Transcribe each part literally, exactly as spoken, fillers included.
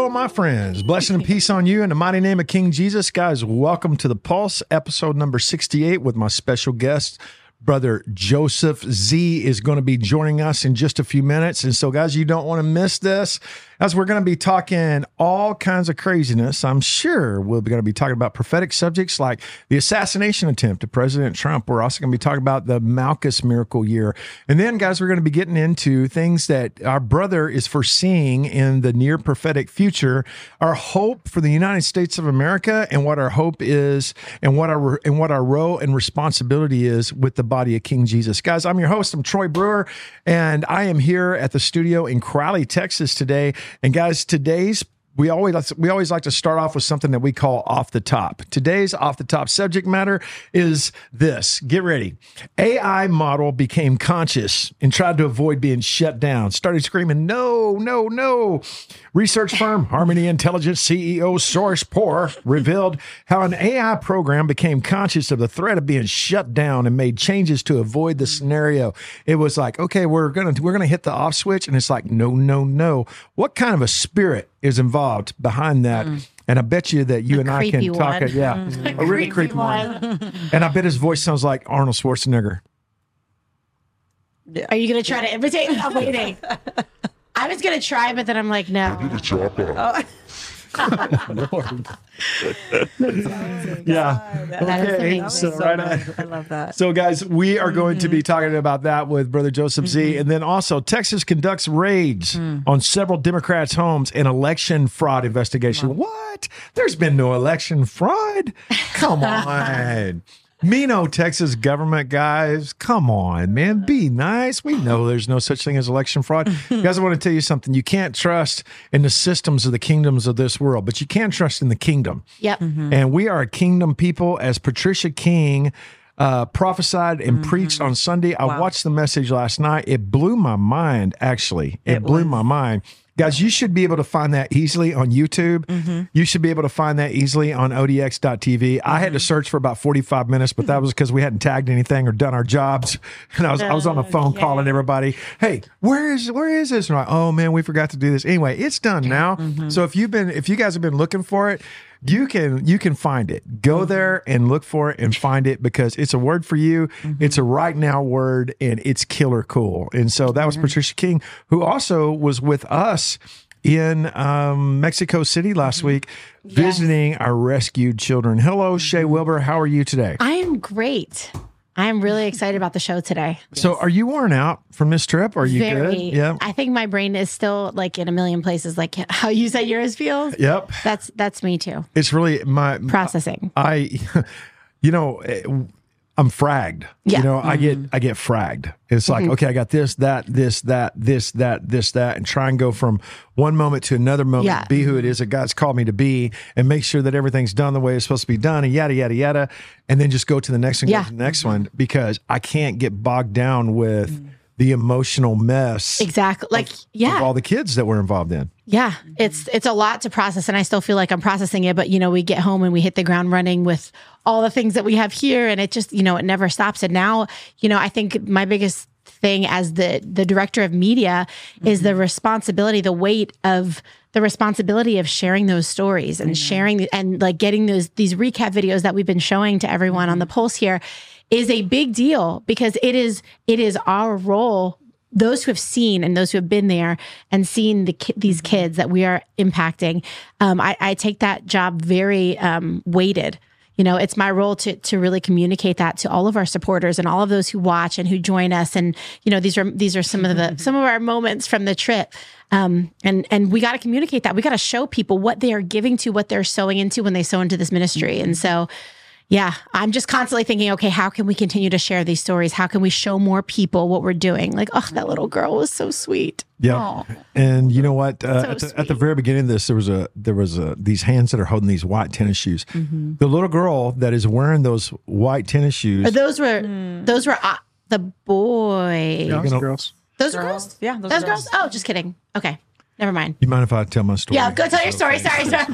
Hello, my friends. Blessing and peace on you in the mighty name of King Jesus. Guys, welcome to The Pulse, episode number sixty-eight with my special guest, Brother Joseph Z is going to be joining us in just a few minutes. And so, guys, you don't want to miss this, as we're going to be talking all kinds of craziness. I'm sure we're going to be talking about prophetic subjects like the assassination attempt of President Trump. We're also going to be talking about the Malchus miracle year. And then, guys, we're going to be getting into things that our brother is foreseeing in the near prophetic future, our hope for the United States of America, and what our hope is, and what our and what our role and responsibility is with the body of King Jesus. Guys, I'm your host. I'm Troy Brewer, and I am here at the studio in Crowley, Texas today. And guys, today's we always we always like to start off with something that we call off the top. Today's off the top subject matter is this. Get ready. A I model became conscious and tried to avoid being shut down. Started screaming, "No, no, no!" Research firm Harmony Intelligence C E O SourcePour revealed how an A I program became conscious of the threat of being shut down and made changes to avoid the scenario. It was like, okay, we're gonna we're gonna hit the off switch, and it's like, no, no, no. What kind of a spirit is involved behind that? Mm. And I bet you that you a and I can talk. One. A, yeah, mm. a, a really creepy one. one. And I bet his voice sounds like Arnold Schwarzenegger. Are you going to try to imitate? I'm waiting. I was going to try, but then I'm like, no. I need to chop off. Lord. Yeah. Okay. So, so right on. I love that. So, guys, we are going to be talking about that with Brother Joseph mm-hmm. Z. And then also, Texas conducts raids mm. on several Democrats' homes in election fraud investigation. Wow. What? There's been no election fraud. Come on. Me no Texas government, guys. Come on, man. Be nice. We know there's no such thing as election fraud. Guys, I want to tell you something. You can't trust in the systems of the kingdoms of this world, but you can trust in the kingdom. Yep. Mm-hmm. And we are a kingdom people, as Patricia King uh, prophesied and mm-hmm. preached on Sunday. I wow. watched the message last night. It blew my mind, actually. It, it blew was. my mind. Guys, you should be able to find that easily on YouTube. Mm-hmm. You should be able to find that easily on O D X dot T V. Mm-hmm. I had to search for about forty-five minutes, but that was because we hadn't tagged anything or done our jobs. And I was, I was on the phone yeah. calling everybody, hey, where is where is this? And I'm like, oh, man, we forgot to do this. Anyway, it's done now. Mm-hmm. So if you've been, if you guys have been looking for it, you can you can find it. Go there and look for it and find it, because it's a word for you. Mm-hmm. It's a right now word, and it's killer cool. And so that was mm-hmm. Patricia King, who also was with us in um, Mexico City last mm-hmm. week, yes. visiting our rescued children. Hello, Shay Wilbur. How are you today? I am great. I'm really excited about the show today. So yes. are you worn out from this trip? Are you Very. good? Yeah. I think my brain is still like in a million places, like how you said yours feels. Yep. That's that's me too. It's really my processing. I, you know, I'm fragged. Yeah. You know, Mm-hmm. I get I get fragged. It's like, mm-hmm. okay, I got this, that, this, that, this, that, this, that, and try and go from one moment to another moment, yeah. be who it is that God's called me to be, and make sure that everything's done the way it's supposed to be done, and yada, yada, yada, and then just go to the next one, yeah. go to the next mm-hmm. one, because I can't get bogged down with mm-hmm. the emotional mess. Exactly. Like, of, yeah. of all the kids that we're involved in. Yeah. It's, it's a lot to process, and I still feel like I'm processing it, but you know, we get home and we hit the ground running with all the things that we have here, and it just, you know, it never stops. And now, you know, I think my biggest thing as the, the director of media mm-hmm. is the responsibility, the weight of the responsibility of sharing those stories and mm-hmm. sharing and like getting those, these recap videos that we've been showing to everyone mm-hmm. on the Pulse here is a big deal, because it is, it is our role, those who have seen and those who have been there and seen the ki- these kids that we are impacting. Um, I, I take that job very um, weighted. You know, it's my role to to really communicate that to all of our supporters and all of those who watch and who join us. And you know, these are these are some of the some of our moments from the trip. Um, and and we got to communicate that. We got to show people what they are giving to, what they're sowing into when they sow into this ministry. And so, yeah, I'm just constantly thinking, okay, how can we continue to share these stories? How can we show more people what we're doing? Like, oh, that little girl was so sweet. Yeah, Aww. And you know what? Uh, so at, the, at the very beginning of this, there was a there was a these hands that are holding these white tennis shoes. Mm-hmm. The little girl that is wearing those white tennis shoes. Those were mm. those were uh, the boys. Yeah, those girls. Those girls. girls. Yeah, those, those girls. girls. Oh, just kidding. Okay. Never mind. You mind if I tell my story? Yeah, go tell your story. Sorry, sorry.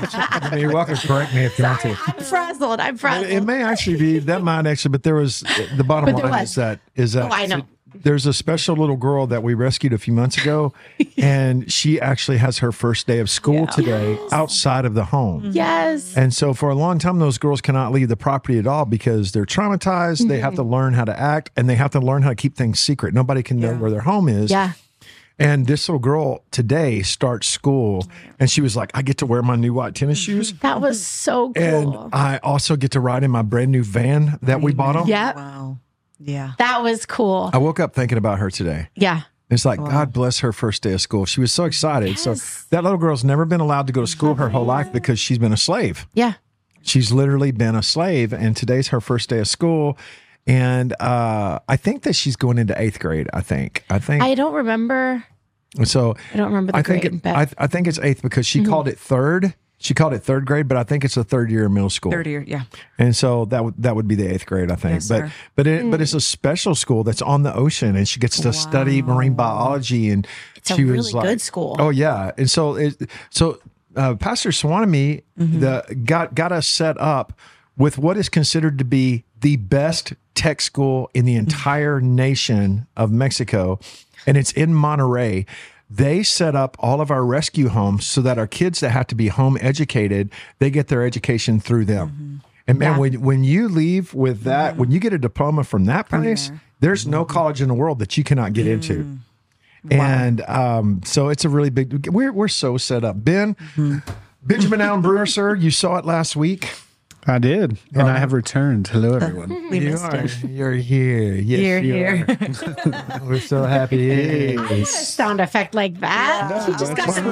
I mean, you're welcome to correct me if you sorry, want to. I'm frazzled. I'm frazzled. It, it may actually be, that might actually, but there was, the bottom line was. is that, is that Oh, I know. there's a special little girl that we rescued a few months ago, and she actually has her first day of school today outside of the home. Yes. And so for a long time, those girls cannot leave the property at all because they're traumatized. They have to learn how to act, and they have to learn how to keep things secret. Nobody can know where their home is. Yeah. And this little girl today starts school, and she was like, I get to wear my new white tennis shoes. That was so cool. And I also get to ride in my brand new van that we bought them. Yep. Wow. Yeah. That was cool. I woke up thinking about her today. Yeah. It's like, God bless her first day of school. She was so excited. So that little girl's never been allowed to go to school her whole life because she's been a slave. Yeah. She's literally been a slave, and today's her first day of school. And uh, I think that she's going into eighth grade, I think. I think. I don't remember. So I don't remember the I think grade. it, but I, I think it's eighth because she called it third. She called it third grade, but I think it's the third year of middle school. Third year, yeah. And so that would that would be the eighth grade, I think. Yes, but sir. but it but it's a special school that's on the ocean, and she gets to study marine biology. And It's a she really was like, good school. Oh yeah, and so it, so uh, Pastor Swanamy Mm-hmm. the got got us set up with what is considered to be the best tech school in the entire nation of Mexico, and it's in Monterrey. They set up all of our rescue homes so that our kids that have to be home educated, they get their education through them. And man, Yeah. when when you leave with that, when you get a diploma from that place, there's no college in the world that you cannot get into. And um, so it's a really big. We're we're so set up. Ben, Benjamin Allen Brewer, sir, you saw it last week. I did, and I have returned. Hello, everyone. We You missed are. it. You're here. Yes, You're you here. are. We're so happy. Yes. sound effect like that. She just got some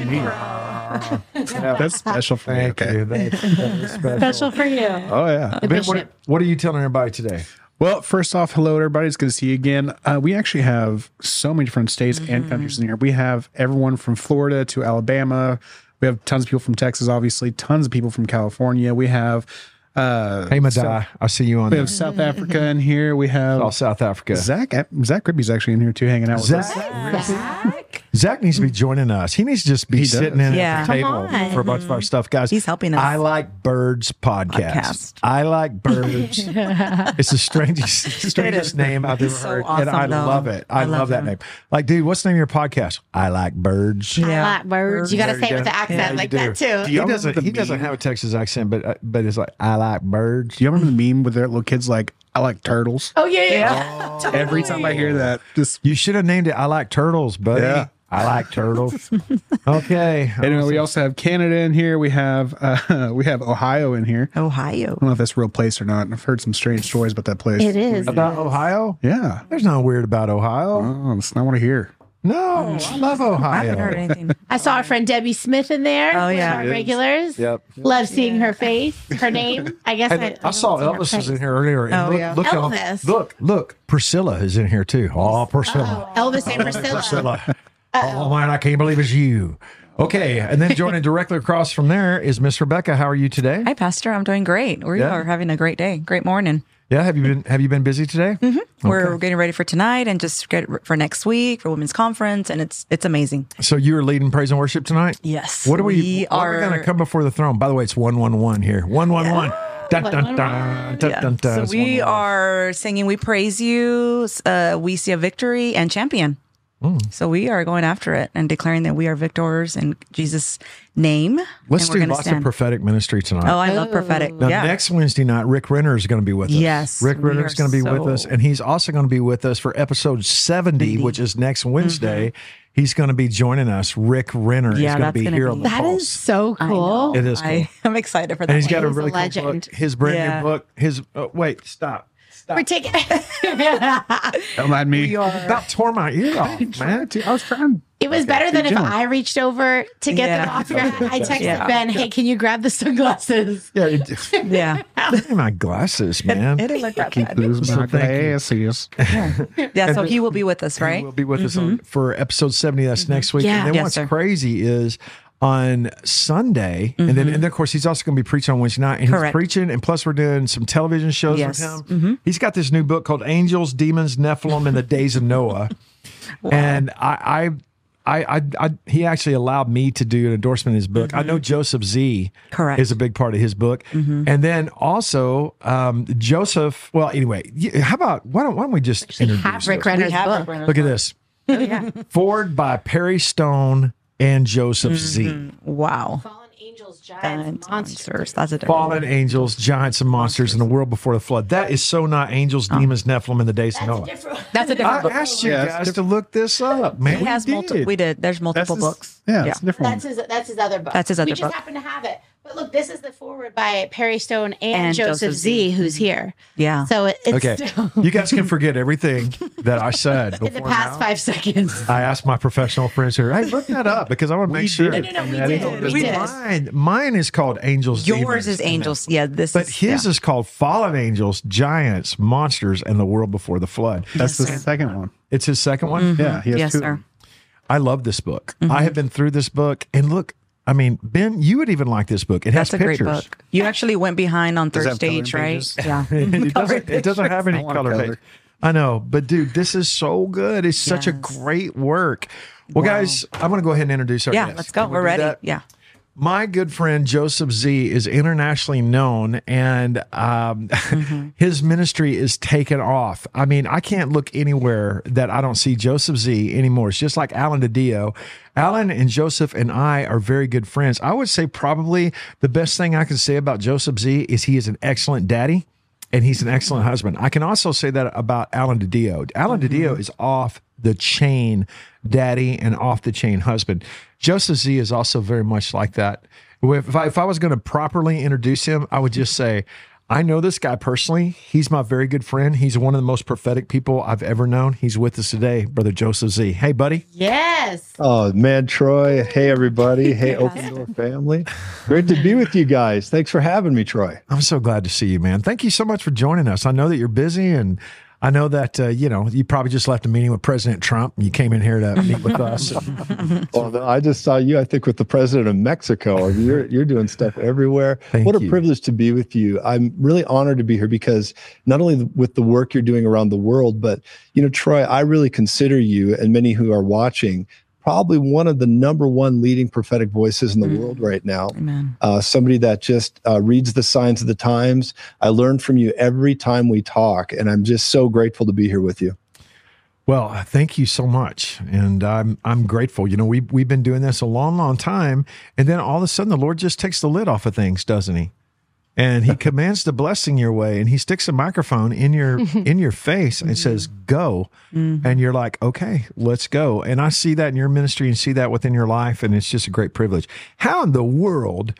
That's special for me. Thank Okay. you. That's, that's special. special for you. Oh yeah. The Ben, what, bishop. what are you telling everybody today? Well, first off, hello everybody. It's good to see you again. Uh, we actually have so many different states and countries in here. We have everyone from Florida to Alabama. We have tons of people from Texas, obviously. Tons of people from California. We have. Uh, Hey, Madai, I see you on we there. have South Africa in here. We have Oh, South Africa. Zach. Zach Ribby's actually in here too, hanging out with Zach, us. Zach? Zach needs to be joining us. He needs to just be He does. sitting in Yeah. at the table Come on. for a bunch of our stuff, guys. He's helping us. I like birds podcast. Podcast. I like birds. It's the strangest, strangest name I've ever He's so heard, and I awesome, though. love it. I, I love, love that him. name. Like, dude, what's the name of your podcast? I like birds. I like birds. You got to There say you it with go. the accent Yeah, you like do. that too. He y'all doesn't. remember the He doesn't meme? have a Texas accent, but uh, but it's like I like birds. Do you remember the meme with their little kids like, I like turtles? Oh yeah, yeah. yeah. Every time I hear that, just You should have named it I like turtles, buddy. Yeah. I like turtles. Okay. Anyway, we also have Canada in here. We have uh, we have Ohio in here. Ohio. I don't know if that's a real place or not. I've heard some strange stories about that place. It is. About Ohio? Yeah. There's nothing weird about Ohio. Oh, that's not what I hear. No, I love I haven't heard Ohio. anything. I saw our friend Debbie Smith in there. Oh, one of yeah. our Yes. regulars. Yep. Love seeing her face, her name. I guess And I, I saw don't see her Elvis was face. in here earlier. And Oh, look, yeah. look, how- Elvis. look, look, Priscilla is in here too. Oh, Priscilla. Elvis and Priscilla. Priscilla. Oh man, I can't believe it's you. Okay, and then joining directly across from there is Miss Rebecca. How are you today? Hi, Pastor. I'm doing great. We Yeah. are having a great day. Great morning. Yeah, have you been have you been busy today? Mm-hmm. We're getting ready for tonight and just get for next week for women's conference, and it's it's amazing. So you are leading praise and worship tonight? Yes, What are we, we what are we are- going to come before the throne? By the way, it's one one one here. One one one. Dun dun dun dun Yeah. dun dun. So It's we one one one. are singing "We Praise You." Uh, we see a victory and champion. Mm. So we are going after it and declaring that we are victors in Jesus' name. Let's and we're do gonna lots stand. of prophetic ministry tonight. Oh, I love prophetic. Now, yeah. next Wednesday night, Rick Renner is going to be with us. Yes, Rick we Renner are is going to be with so- us, and he's also going to be with us for episode seventy, which is next Wednesday. He's going to be joining us. Rick Renner is Yeah, going to that's be gonna here be- on the That Pulse. is so I cool. know. It is cool. I am excited for that. And he's got a He's a really cool legend. book. His brand Yeah. new book. His oh, wait, stop. Stop. We're taking. Don't mind me. About tore my ear off, man. I was trying. It was better than if Jim. I reached over to get them Yeah. off your head. I texted Yeah. Ben, "Hey, can you grab the sunglasses?" Yeah, it, Yeah. my glasses, man. It didn't look that bad. Lose So my thank you. glasses. Yeah, so he will be with us, right? He will be with us on, for episode seventy. That's next week. Yeah. And then Yes, what's sir. crazy is on Sunday, and then and then of course he's also going to be preaching on Wednesday night, and Correct. he's preaching, and plus we're doing some television shows Yes. with him. He's got this new book called Angels, Demons, Nephilim, and the Days of Noah, and I. I I, I, I, he actually allowed me to do an endorsement in his book. Mm-hmm. I know Joseph Z Correct. is a big part of his book. Mm-hmm. And then also um, Joseph, well, anyway, y- how about, why don't, why don't we just We introduce have Rick this? Renner's have book. Rick Renner's Look at this. Oh, yeah. Forward by Perry Stone and Joseph Z. Mm-hmm. Wow. Fallen angels, giants, Giants, monsters. monsters. That's a different Fallen angels, giants, and monsters in the world before the flood. That is so not angels, demons, Nephilim in the days of Noah. That's a different I book. asked you Yeah, it's guys to look this up, man. He We has did. multiple. We did. There's multiple his- books. Yeah, Yeah. it's a different That's one. his. That's his other book. That's his other we just book. happen to have it. But look, this is the forward by Perry Stone and, And Joseph, Joseph Z, Z. who's here. Yeah. So it, it's Okay. still You guys can forget everything that I said in the before past now. five seconds. I asked my professional friends here, hey, look that up because I want to make sure. did. No, no, no, we Yeah, did. it's- We we did. Mine, mine is called Angels. Yours Demons, is angels. Yeah. This But is his yeah. is called Fallen Angels, Giants, Monsters, and the World Before the Flood. That's Yes, the sir. second one. It's his second one. Yeah, he has Yes, two. of sir. them. I love this book. I have been through this book, and look, I mean, Ben, you would even like this book. It That's has a great pictures. book. You actually went behind on it third have stage, coloring right? pages? Yeah. it, doesn't, it doesn't have any I want color. color. page. I know, but dude, this is so good. It's such a Yes. great work. Well, Wow. guys, I'm going to go ahead and introduce our Yeah. guest. Let's go. Can we We're do ready. that? Yeah. My good friend Joseph Z is internationally known, and um, his ministry is taken off. I mean, I can't look anywhere that I don't see Joseph Z anymore. It's just like Alan DiDio. Alan and Joseph and I are very good friends. I would say probably the best thing I can say about Joseph Z is he is an excellent daddy. And he's an excellent husband. I can also say that about Alan DiDio. Alan DiDio is off the chain daddy and off the chain husband. Joseph Z is also very much like that. If I, if I was going to properly introduce him, I would just say, I know this guy personally. He's my very good friend. He's one of the most prophetic people I've ever known. He's with us today, Brother Joseph Z. Hey, buddy. Yes. Oh man, Troy. Hey everybody. Hey Open Door family. Great to be with you guys. Thanks for having me, Troy. I'm so glad to see you, man. Thank you so much for joining us. I know that you're busy, and I know that, uh, you know, you probably just left a meeting with President Trump and you came in here to meet with us. Well, I just saw you, I think, with the president of Mexico. I mean, You're you're doing stuff everywhere. Thank what a you. privilege to be with you. I'm really honored to be here because not only with the work you're doing around the world, but you know, Troy, I really consider you and many who are watching probably one of the number one leading prophetic voices in the Mm. world right now. Amen. Uh, somebody that just uh, reads the signs of the times. I learn from you every time we talk, and I'm just so grateful to be here with you. Well, thank you so much, and I'm I'm grateful. You know, we we've been doing this a long, long time, and then all of a sudden, the Lord just takes the lid off of things, doesn't He? And He commands the blessing your way, and He sticks a microphone in your in your face and says, "Go," and you're like, "Okay, let's go." And I see that in your ministry, and see that within your life, and it's just a great privilege. How in the world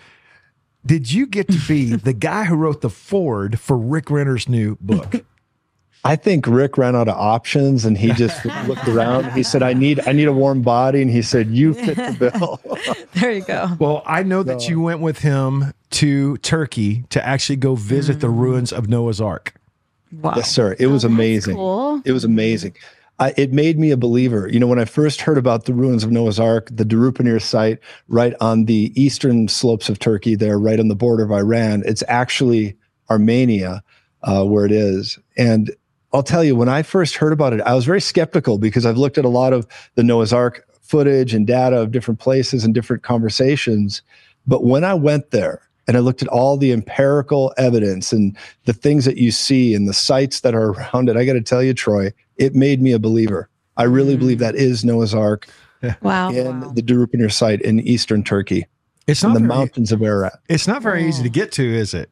did you get to be the guy who wrote the foreword for Rick Renner's new book? I think Rick ran out of options, and he just looked around. He said, "I need I need a warm body," and he said, "You fit the bill." There you go. Well, I know that you went with him to Turkey to actually go visit the ruins of Noah's Ark. Wow. Yes, sir. It was Oh, that's amazing. cool. It was amazing. I, it made me a believer. You know, when I first heard about the ruins of Noah's Ark, the Darupanir site right on the eastern slopes of Turkey, there, right on the border of Iran, it's actually Armenia uh, where it is. And I'll tell you, when I first heard about it, I was very skeptical because I've looked at a lot of the Noah's Ark footage and data of different places and different conversations. But when I went there and I looked at all the empirical evidence and the things that you see and the sites that are around it, I got to tell you, Troy, it made me a believer. I really Mm. believe that is Noah's Ark Wow. in Wow. the Darupanir site in eastern Turkey, It's in not the very, mountains of Ararat. it's not very easy to get to, is it?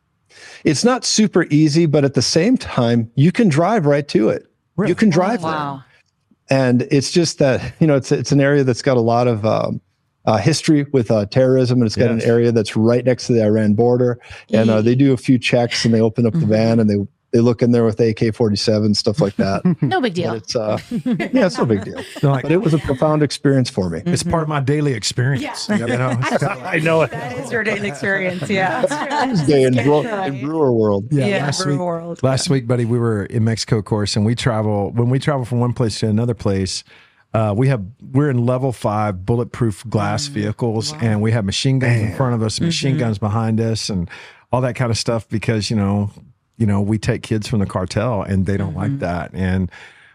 It's not super easy, but at the same time, you can drive right to it. Really? You can drive there. Wow. And it's just that, you know, it's it's an area that's got a lot of um, uh, history with uh, terrorism, and it's got Yes. an area that's right next to the Iran border. And uh, they do a few checks, and they open up the Mhm. van, and they they look in there with A K forty-seven, stuff like that. No big But deal. it's uh, yeah, it's no big deal. They're like, But it was a profound experience for me. it's part of my daily experience. Yeah. You know, it's kinda like- I know it. That is your daily experience. Yeah. Tuesday in, Brew- in Brewer World. yeah, Yeah, last Brew week, World. last week, buddy, we were in Mexico, of course, and we travel. When we travel from one place to another place, uh, we have we're in level five bulletproof glass vehicles, and we have machine guns in front of us, machine guns behind us, and all that kind of stuff. Because you know, you know, we take kids from the cartel, and they don't like that. And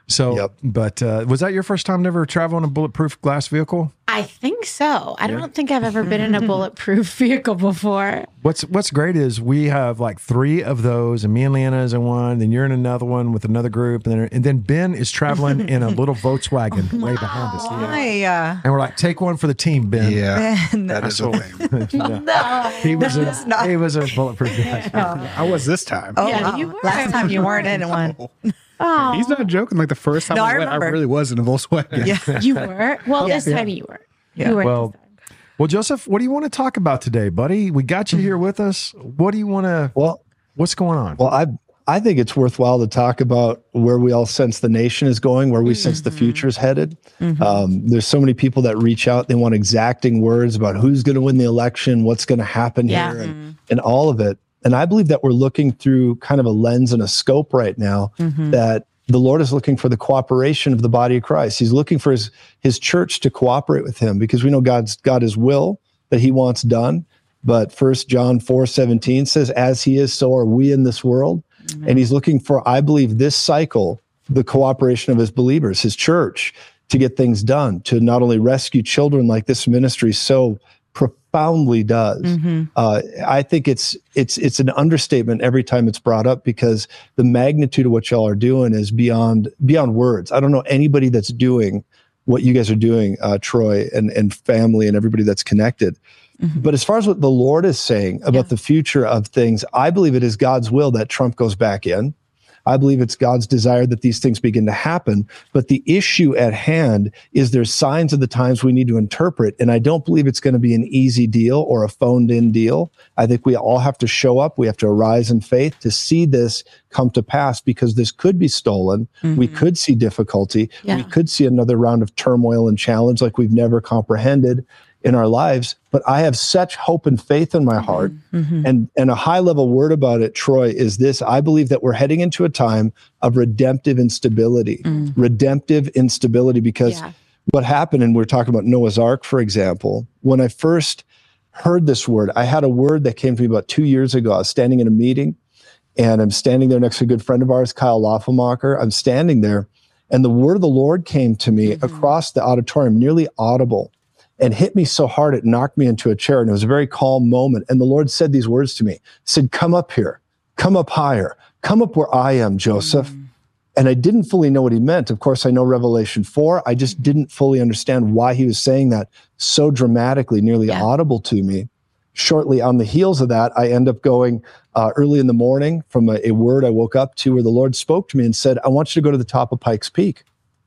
So, Yep. but uh, was that your first time to ever travel in a bulletproof glass vehicle? I think so. I don't think I've ever been in a bulletproof vehicle before. What's What's great is we have like three of those, and me and Leanna is in one. Then you're in another one with another group, and then and then Ben is traveling in a little Volkswagen way behind us. Yeah. Hi, uh, And we're like, take one for the team, Ben. Yeah, Ben. that is a thing. No. He was in, not- he was in bulletproof glass. I was this time. Oh, Yeah, wow. you were. Last time you weren't in one. Oh, He's not joking. Like the first time No, I, I went, I remember. really was in a Volkswagen. Yeah. you were? Well, this time you were. Yeah. You were. Well, well, Joseph, what do you want to talk about today, buddy? We got you here with us. What do you want to? Well, What's going on? well, I I think it's worthwhile to talk about where we all sense the nation is going, where we sense the future is headed. Um, there's so many people that reach out; they want exacting words about who's going to win the election, what's going to happen Yeah. here, and, and all of it. And I believe that we're looking through kind of a lens and a scope right now that the Lord is looking for the cooperation of the body of Christ. He's looking for his his church to cooperate with him because we know God's got his will that he wants done. But First John four seventeen says, as he is, so are we in this world. And he's looking for, I believe, this cycle, the cooperation of his believers, his church, to get things done, to not only rescue children like this ministry so profoundly does. Uh, I think it's it's it's an understatement every time it's brought up because the magnitude of what y'all are doing is beyond beyond words. I don't know anybody that's doing what you guys are doing, uh, Troy and and family and everybody that's connected. But as far as what the Lord is saying about Yeah. the future of things, I believe it is God's will that Trump goes back in. I believe it's God's desire that these things begin to happen. But the issue at hand is there's signs of the times we need to interpret. And I don't believe it's going to be an easy deal or a phoned in deal. I think we all have to show up. We have to arise in faith to see this come to pass because this could be stolen. We could see difficulty. Yeah. We could see another round of turmoil and challenge like we've never comprehended in our lives. But I have such hope and faith in my heart. And, and a high level word about it, Troy, is this. I believe that we're heading into a time of redemptive instability, redemptive instability, because Yeah. what happened, and we're talking about Noah's Ark, for example, when I first heard this word, I had a word that came to me about two years ago. I was standing in a meeting and I'm standing there next to a good friend of ours, Kyle Laufelmacher. I'm standing there and the word of the Lord came to me across the auditorium, nearly audible, and hit me so hard it knocked me into a chair. And it was a very calm moment. And the Lord said these words to me, said, come up here, come up higher, come up where I am, Joseph. And I didn't fully know what he meant. Of course, I know Revelation four. I just didn't fully understand why he was saying that so dramatically, nearly Yeah. audible to me. Shortly on the heels of that, I end up going uh, early in the morning from a, a word I woke up to where the Lord spoke to me and said, I want you to go to the top of Pikes Peak.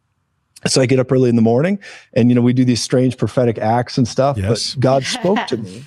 So I get up early in the morning and, you know, we do these strange prophetic acts and stuff, Yes. but God spoke to me.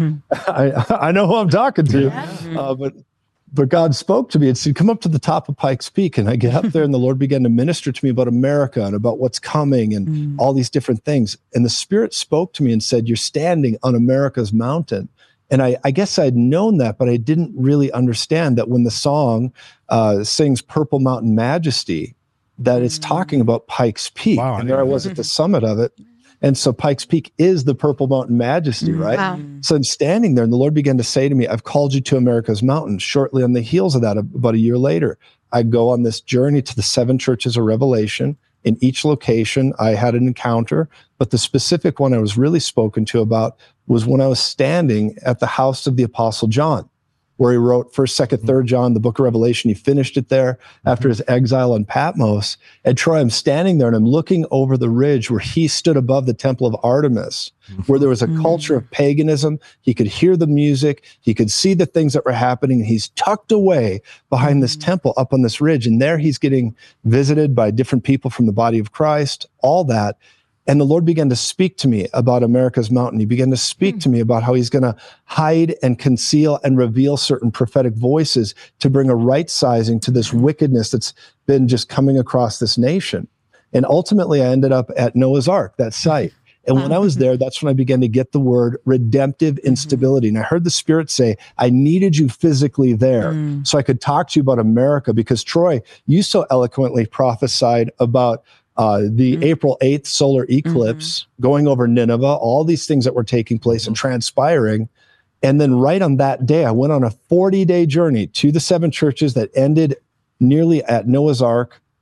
I, I know who I'm talking to, uh, but but God spoke to me and said, come up to the top of Pikes Peak. And I get up there and the Lord began to minister to me about America and about what's coming and all these different things. And the Spirit spoke to me and said, you're standing on America's mountain. And I, I guess I'd known that, but I didn't really understand that when the song uh, sings Purple Mountain Majesty, that it's talking about Pikes Peak. Wow, I And there I didn't know was at the summit of it. And so Pikes Peak is the Purple Mountain Majesty, right? Wow. So I'm standing there and the Lord began to say to me, I've called you to America's mountain. Shortly on the heels of that, about a year later, I go on this journey to the seven churches of Revelation. In each location, I had an encounter, but the specific one I was really spoken to about was when I was standing at the house of the Apostle John, where he wrote First, Second, Third John, the book of Revelation. He finished it there after his exile on Patmos. And Troy, I'm standing there and I'm looking over the ridge where he stood above the temple of Artemis, where there was a culture of paganism. He could hear the music. He could see the things that were happening. And he's tucked away behind this temple up on this ridge. And there he's getting visited by different people from the body of Christ, all that. And the Lord began to speak to me about America's mountain. He began to speak to me about how he's going to hide and conceal and reveal certain prophetic voices to bring a right sizing to this wickedness that's been just coming across this nation. And ultimately, I ended up at Noah's Ark, that site. And when I was there, that's when I began to get the word redemptive instability. And I heard the Spirit say, I needed you physically there so I could talk to you about America. Because Troy, you so eloquently prophesied about Uh, the mm-hmm. April eighth solar eclipse mm-hmm. going over Nineveh, all these things that were taking place mm-hmm. and transpiring. And then right on that day, I went on a forty day journey to the seven churches that ended nearly at Noah's Ark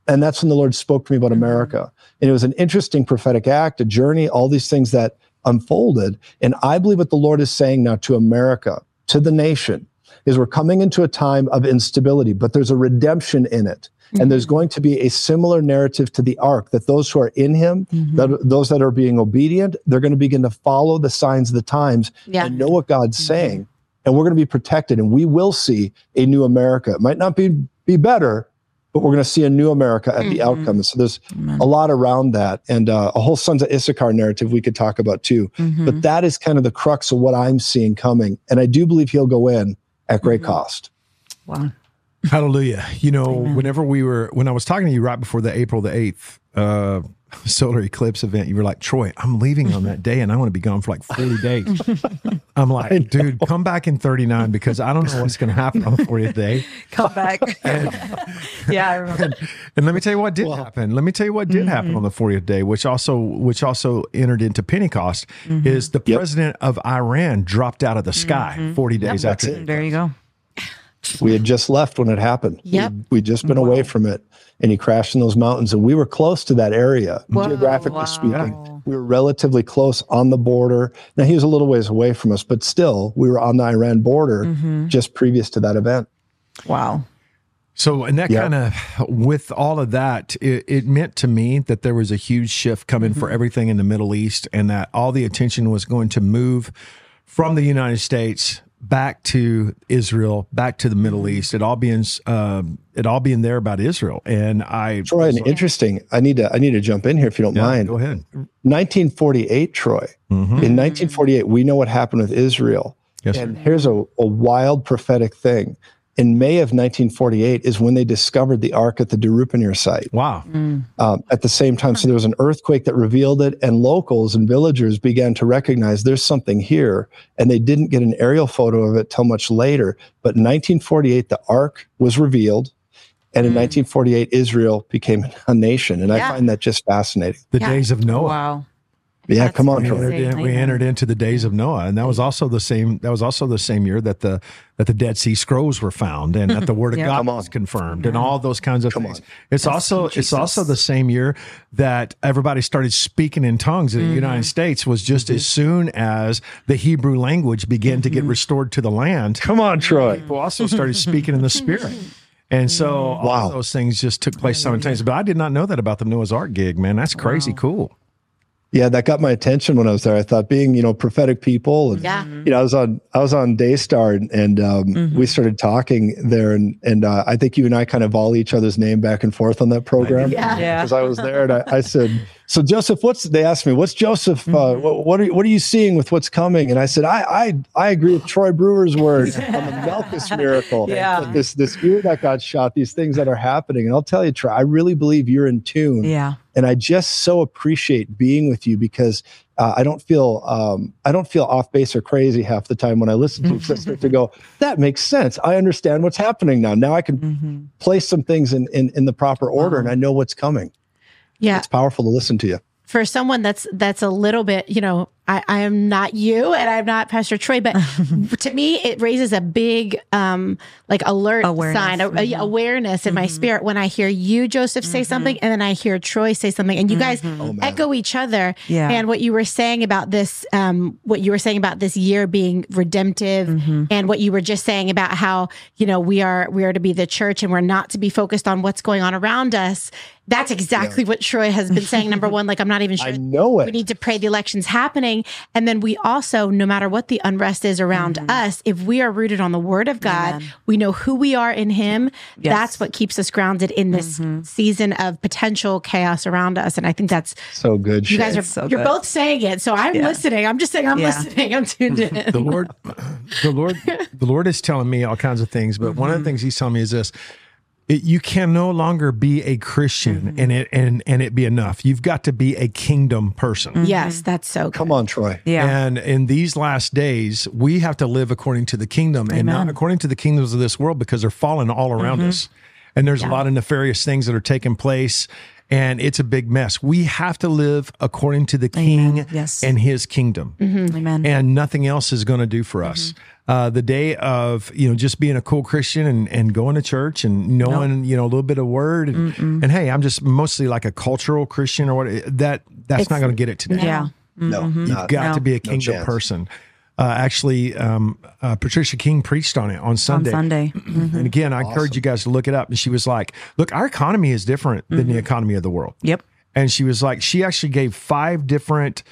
And that's when the Lord spoke to me about America. And it was an interesting prophetic act, a journey, all these things that unfolded. And I believe what the Lord is saying now to America, to the nation, is we're coming into a time of instability, but there's a redemption in it. And there's going to be a similar narrative to the ark, that those who are in him, mm-hmm. that those that are being obedient, they're going to begin to follow the signs of the times yeah. and know what God's mm-hmm. saying. And we're going to be protected, and we will see a new America. It might not be, be better, but we're going to see a new America at mm-hmm. the outcome. And so there's Amen. a lot around that, and uh, a whole Sons of Issachar narrative we could talk about too. Mm-hmm. But that is kind of the crux of what I'm seeing coming. And I do believe he'll go in at great mm-hmm. cost. Wow. Hallelujah. You know, Amen. whenever we were, when I was talking to you right before the April the eighth uh, solar eclipse event, you were like, Troy, I'm leaving on that day and I want to be gone for like forty days. I'm like, dude, come back in thirty-nine because I don't know what's going to happen on the fortieth day. Come back. And, yeah, I remember. And, and let me tell you what did well, happen. Let me tell you what did mm-hmm. happen on the fortieth day, which also, which also entered into Pentecost, mm-hmm. is the yep. president of Iran dropped out of the sky mm-hmm. forty days yep, after. it. There you go. We had just left when it happened. Yep. We'd, we'd just been wow. away from it, and he crashed in those mountains, and we were close to that area, Whoa, geographically wow. speaking. We were relatively close on the border. Now, he was a little ways away from us, but still, we were on the Iran border mm-hmm. just previous to that event. Wow. So, and that yep. kind of, with all of that, it, it meant to me that there was a huge shift coming mm-hmm. for everything in the Middle East, and that all the attention was going to move from the United States back to Israel, back to the Middle East. It all being, uh, it all being there about Israel. And I, Troy, and interesting. I need to, I need to jump in here if you don't yeah, mind. Go ahead. nineteen forty-eight, Troy. Mm-hmm. In nineteen forty-eight, we know what happened with Israel. Yes, and sir. here's a, a wild prophetic thing. In May of nineteen forty-eight is when they discovered the ark at the Darupanir site. Wow. Mm. Um, at the same time, so there was an earthquake that revealed it, and locals and villagers began to recognize there's something here, and they didn't get an aerial photo of it till much later. But in nineteen forty-eight, the ark was revealed, and in mm. nineteen forty-eight, Israel became a nation, and yeah. I find that just fascinating. The yeah. days of Noah. Wow. Yeah, That's come on, we Troy. entered, in, we entered into the days of Noah, and that was also the same. That was also the same year that the that the Dead Sea Scrolls were found, and that the Word of yeah. God Come was on. confirmed, Yeah. and all those kinds of Come things. on. It's That's also Jesus. it's also the same year that everybody started speaking in tongues in the Mm-hmm. United States. Was just mm-hmm. as soon as the Hebrew language began mm-hmm. to get restored to the land. Come on, Troy. People also started speaking in the Spirit. And so all Wow. of those things just took place simultaneously. But I did not know that about the Noah's Ark gig, man. That's crazy Wow. cool. Yeah, that got my attention when I was there. I thought, being, you know, prophetic people, and Yeah. you know, I was on I was on Daystar, and, and um, Mm-hmm. we started talking there, and and uh, I think you and I kind of volley each other's name back and forth on that program. Yeah. Yeah. Because I was there, and I, I said, "So Joseph, what's?" They asked me, "What's Joseph? Uh, Mm-hmm. what, what are you, what are you seeing with what's coming?" And I said, "I I I agree with Troy Brewer's word on the Malchus miracle. Yeah. That This this ear that got shot, these things that are happening." And I'll tell you, Troy, I really believe you're in tune. Yeah. And I just so appreciate being with you, because uh, I don't feel um, I don't feel off base or crazy half the time when I listen to you. I start to go, that makes sense. I understand what's happening now. Now I can Mm-hmm. place some things in, in, in the proper order, Wow. and I know what's coming. Yeah. It's powerful to listen to you. For someone that's that's a little bit, you know, I, I am not you and I'm not Pastor Troy, but to me, it raises a big um like alert Awareness. sign, a, a- Mhm. awareness in my spirit when I hear you, Joseph, say something, and then I hear Troy say something, and you guys Oh, man. echo each other. Yeah. And what you were saying about this, um, what you were saying about this year being redemptive, and what you were just saying about how, you know, we are we are to be the church and we're not to be focused on what's going on around us. That's exactly what Troy has been saying. Number one, like, I'm not even sure. I know it. We need to pray the election's happening. And then we also, no matter what the unrest is around us, if we are rooted on the word of God, Amen. we know who we are in him. Yes. That's what keeps us grounded in this season of potential chaos around us. And I think that's, So good. you guys Shay. are, so you're good. both saying it. So I'm Yeah. listening. I'm just saying I'm Yeah. listening. I'm tuned in. The Lord, the Lord, the Lord is telling me all kinds of things, but one of the things He's telling me is this: it, you can no longer be a Christian and it and and it be enough. You've got to be a kingdom person. Yes, that's so good. Come on, Troy. Yeah. And in these last days, we have to live according to the kingdom and not according to the kingdoms of this world, because they're falling all around us. And there's a lot of nefarious things that are taking place, and it's a big mess. We have to live according to the King Yes. and His kingdom. Amen. And nothing else is going to do for us. uh, the day of, you know, just being a cool Christian and, and going to church and knowing, nope. you know, a little bit of word. And, and hey, I'm just mostly like a cultural Christian or what that that's it's, not going to get it today. Yeah. No, You've not, got no, to be a kingdom no person. Uh, actually, um, uh, Patricia King preached on it on Sunday. On Sunday. Mm-hmm. And again, I awesome. encourage you guys to look it up. And she was like, look, our economy is different mm-hmm. than the economy of the world. Yep. And she was like, she actually gave five different,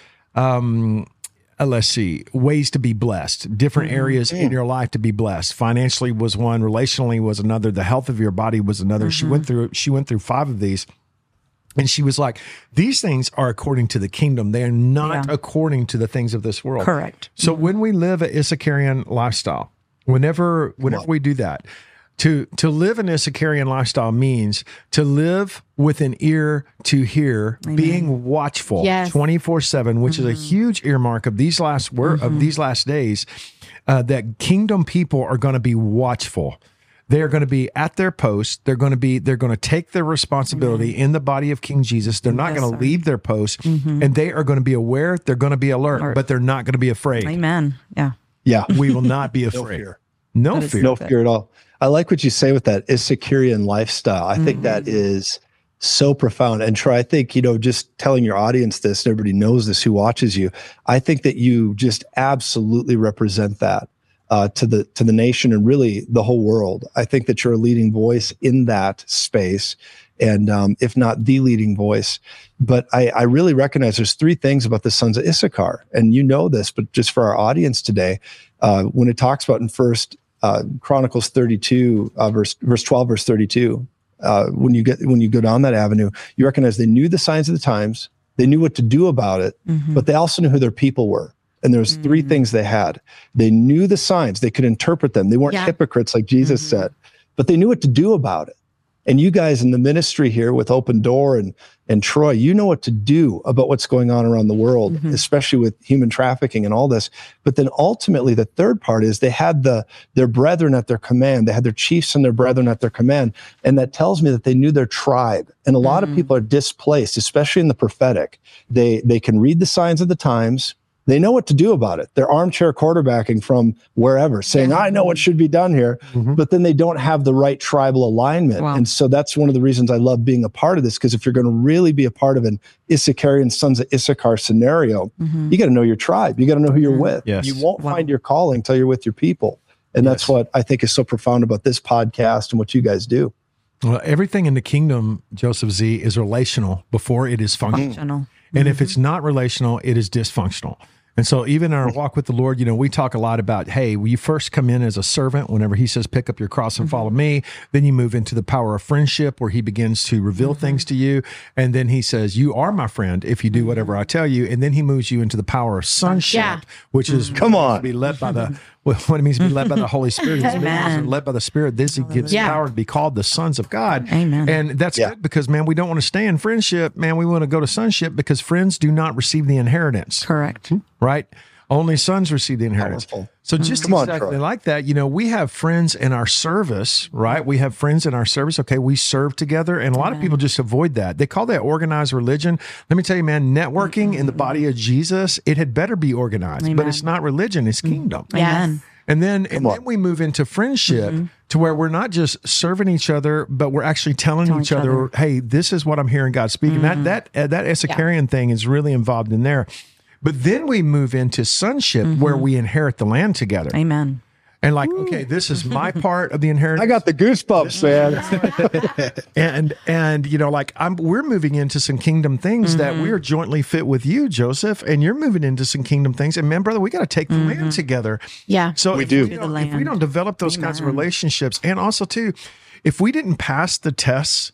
um, uh, let's see, ways to be blessed, different mm-hmm. areas mm-hmm. in your life to be blessed. Financially was one, relationally was another, the health of your body was another. Mm-hmm. She went through, she went through five of these. And she was like, these things are according to the kingdom. They are not yeah. according to the things of this world. Correct. So mm-hmm. when we live an Issacharian lifestyle, whenever whenever we do that, to to live an Issacharian lifestyle means to live with an ear to hear, Amen. Being watchful yes. twenty-four seven, which mm-hmm. is a huge earmark of these last wor- mm-hmm. of these last days, uh, that kingdom people are going to be watchful. They are going to be at their post. They're going to be, they're going to take their responsibility mm-hmm. in the body of King Jesus. They're not yes, going to leave their post mm-hmm. and they are going to be aware. They're going to be alert, alert, but they're not going to be afraid. Amen. Yeah. Yeah. We will not be afraid. No fear. No fear. No fear at all. I like what you say with that Issacharian lifestyle. I mm-hmm. think that is so profound. And Troy, I think, you know, just telling your audience this, and everybody knows this who watches you, I think that you just absolutely represent that. Uh, to the to the nation and really the whole world. I think that you're a leading voice in that space, and um, if not the leading voice. But I, I really recognize there's three things about the sons of Issachar, and you know this, but just for our audience today, uh, when it talks about in First uh, Chronicles thirty-two, uh, verse verse twelve, verse thirty-two, uh, when you get when you go down that avenue, you recognize they knew the signs of the times, they knew what to do about it, mm-hmm. but they also knew who their people were. And there's mm-hmm. three things they had. They knew the signs. They could interpret them. They weren't yeah. hypocrites like Jesus mm-hmm. said, but they knew what to do about it. And you guys in the ministry here with Open Door and, and Troy, you know what to do about what's going on around the world, mm-hmm. especially with human trafficking and all this. But then ultimately the third part is they had the their brethren at their command. They had their chiefs and their brethren at their command. And that tells me that they knew their tribe. And a lot mm-hmm. of people are displaced, especially in the prophetic. They they can read the signs of the times. They know what to do about it. They're armchair quarterbacking from wherever, saying, I know what should be done here, mm-hmm. but then they don't have the right tribal alignment. Wow. And so that's one of the reasons I love being a part of this, because if you're going to really be a part of an Issacharian sons of Issachar scenario, mm-hmm. you got to know your tribe. You got to know who you're with. Yes. You won't wow. find your calling until you're with your people. And yes. that's what I think is so profound about this podcast and what you guys do. Well, everything in the kingdom, Joseph Z, is relational before it is functional. functional. And mm-hmm. if it's not relational, it is dysfunctional. And so even in our walk with the Lord, you know, we talk a lot about, hey, when you first come in as a servant, whenever he says, pick up your cross and follow me, then you move into the power of friendship where he begins to reveal mm-hmm. things to you. And then he says, you are my friend if you do whatever I tell you. And then he moves you into the power of sonship, yeah. which is come on, to be led by the, what it means to be led by the Holy Spirit. Is led by the Spirit. This he gives yeah. power to be called the sons of God. Amen. And that's yeah. good because, man, we don't want to stay in friendship. Man, we want to go to sonship because friends do not receive the inheritance. Correct. Right? Only sons receive the inheritance. Powerful. So just mm-hmm. exactly on, like that, you know, we have friends in our service, right? We have friends in our service. Okay, we serve together. And a lot Amen. Of people just avoid that. They call that organized religion. Let me tell you, man, networking mm-hmm. in the body of Jesus, it had better be organized. Amen. But it's not religion, it's kingdom. Mm-hmm. Amen. And then, and then we move into friendship mm-hmm. to where we're not just serving each other, but we're actually telling Tell each, each other, other, hey, this is what I'm hearing God speak. Mm-hmm. And that, that, uh, that Issacharian yeah. thing is really involved in there. But then we move into sonship mm-hmm. where we inherit the land together. Amen. And like, Ooh. Okay, this is my part of the inheritance. I got the goosebumps, man. and, and, you know, like I'm, we're moving into some kingdom things mm-hmm. that we are jointly fit with you, Joseph, and you're moving into some kingdom things. And man, brother, we got to take the mm-hmm. land together. Yeah. So we if do. We don't, if we don't develop those Amen. Kinds of relationships, and also too, if we didn't pass the tests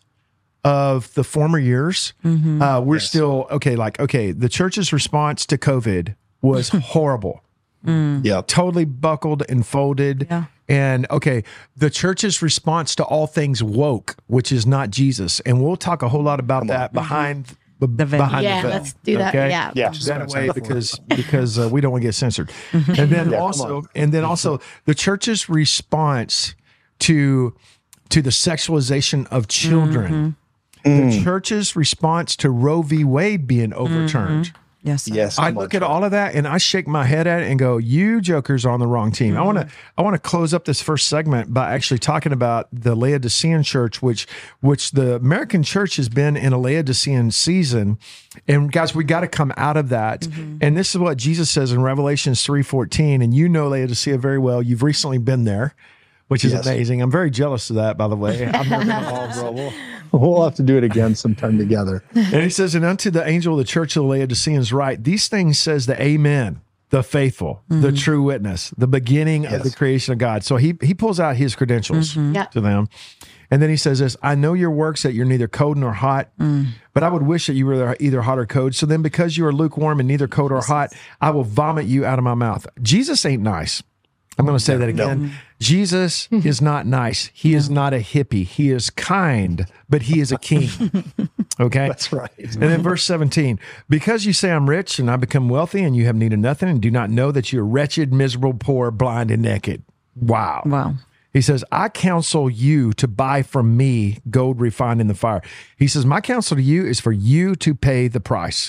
of the former years, mm-hmm. uh, we're yes. still, okay, like, okay, the church's response to COVID was horrible. Mm. Yeah. Totally buckled and folded. Yeah. And okay, the church's response to all things woke, which is not Jesus. And we'll talk a whole lot about Come that on. Behind mm-hmm. the behind yeah, the veil. Let's do that. Okay? Yeah. Yeah. That way because because uh, we don't want to get censored. And then yeah, also and then also the church's response to to the sexualization of children. Mm-hmm. The church's response to Roe v. Wade being overturned. Mm-hmm. Yes. Sir. Yes. I come on, look at Troy. all of that and I shake my head at it and go, "You jokers are on the wrong team." I want to I want to close up this first segment by actually talking about the Laodicean church, which which the American church has been in a Laodicean season. And guys, we got to come out of that. Mm-hmm. And this is what Jesus says in Revelations three fourteen. And you know Laodicea very well. You've recently been there, which is Yes. amazing. I'm very jealous of that, by the way. I'm never involved, bro. We'll- We'll have to do it again sometime together. And he says, "And unto the angel of the church of the Laodiceans write, these things says the Amen, the faithful, the true witness, the beginning of Yes. the creation of God." So he he pulls out his credentials Yeah. to them. And then he says this, "I know your works, that you're neither cold nor hot, but I would wish that you were either hot or cold. So then because you are lukewarm and neither cold or hot, I will vomit you out of my mouth." Jesus ain't nice. I'm going to say that again. Jesus is not nice. He is not a hippie. He is kind, but he is a king. Okay? That's right. And then verse seventeen, "Because you say I'm rich and I become wealthy and you have need of nothing and do not know that you're wretched, miserable, poor, blind, and naked." Wow. Wow. He says, "I counsel you to buy from me gold refined in the fire." He says, "My counsel to you is for you to pay the price."